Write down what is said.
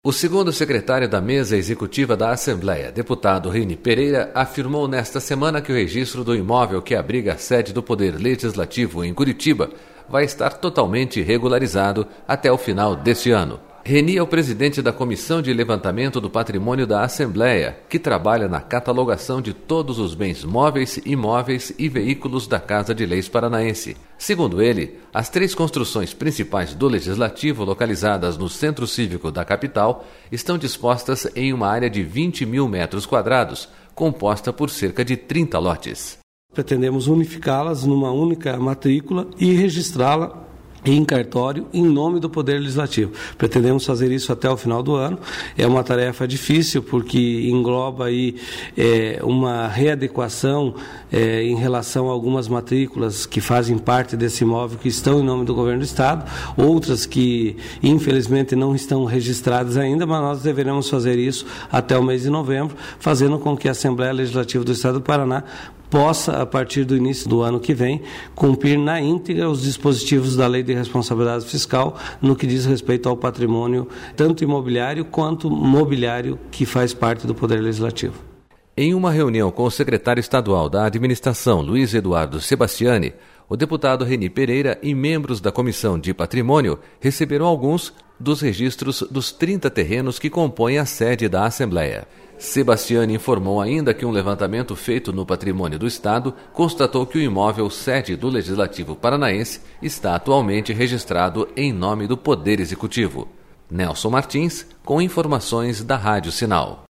O segundo secretário da Mesa Executiva da Assembleia, deputado Reni Pereira, afirmou nesta semana que o registro do imóvel que abriga a sede do Poder Legislativo em Curitiba vai estar totalmente regularizado até o final deste ano. Reni é o presidente da Comissão de Levantamento do Patrimônio da Assembleia, que trabalha na catalogação de todos os bens móveis, imóveis e veículos da Casa de Leis Paranaense. Segundo ele, as 3 construções principais do Legislativo, localizadas no Centro Cívico da capital, estão dispostas em uma área de 20 mil metros quadrados, composta por cerca de 30 lotes. Pretendemos unificá-las numa única matrícula e registrá-la em cartório, em nome do Poder Legislativo. Pretendemos fazer isso até o final do ano. É uma tarefa difícil, porque engloba aí uma readequação em relação a algumas matrículas que fazem parte desse imóvel que estão em nome do Governo do Estado, outras que, infelizmente, não estão registradas ainda, mas nós deveremos fazer isso até o mês de novembro, fazendo com que a Assembleia Legislativa do Estado do Paraná possa, a partir do início do ano que vem, cumprir na íntegra os dispositivos da Lei de Responsabilidade Fiscal no que diz respeito ao patrimônio, tanto imobiliário quanto mobiliário, que faz parte do Poder Legislativo. Em uma reunião com o secretário estadual da Administração, Luiz Eduardo Sebastiani, o deputado Reni Pereira e membros da Comissão de Patrimônio receberam alguns dos registros dos 30 terrenos que compõem a sede da Assembleia. Sebastiani informou ainda que um levantamento feito no patrimônio do Estado constatou que o imóvel sede do Legislativo Paranaense está atualmente registrado em nome do Poder Executivo. Nelson Martins, com informações da Rádio Sinal.